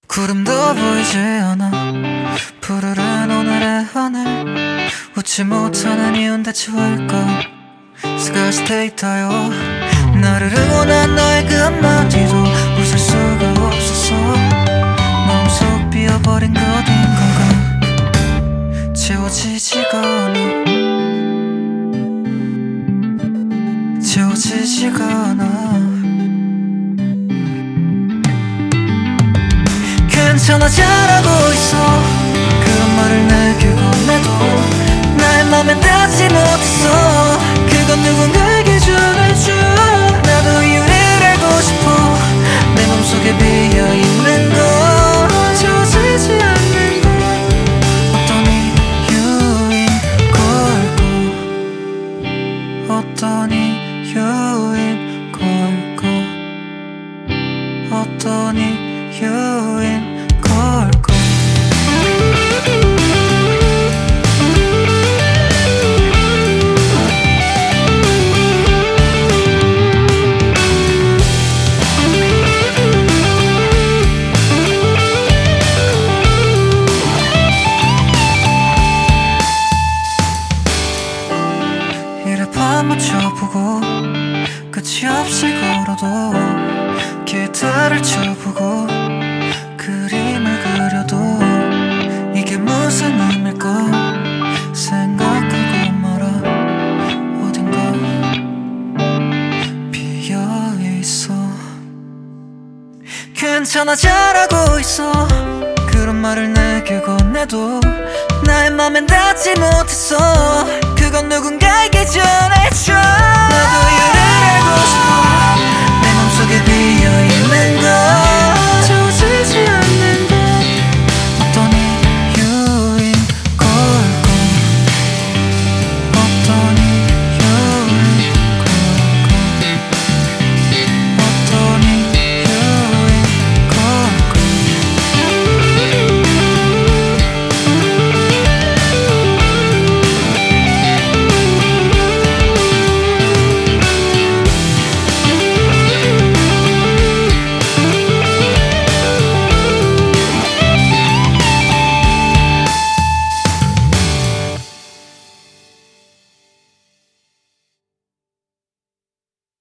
구름도 보이지 않아. 푸르른 오늘의 하늘, 웃지 못하는 이유는 대체 뭘까? 스카시 데이터요. 나를 응원한 너의 그 한마디도 웃을 수가 없었어. 마음속 비어버린 그 어딘가가 채워지지가 않아. 채워지지가 않아. 괜찮아 잘하고 있어. 그런 말을 내게 건네도 나의 맘에 닿지 못했어. 그건 누군가에게 전해줘. 나도 이유를 알고 싶어. 내 맘속에 비어있는 건 채워지지 않는 건 어떤 이유인 걸까? 어떤 이유인 걸까? 어떤 이유인 걸까? 이래 파묻혀보고 끝이 없이 걸어도 기타를 쳐보고 그림을 그려도 이게 무슨 의미일까 생각하고 말아. 어딘가 비어있어. 괜찮아 잘하고 있어. 그런 말을 내게 건네도 나의 맘엔 닿지 못했어. 그건 누군가에게 전해줘. 나도 이유를 알고 싶어. 내 맘속에 비어있는 건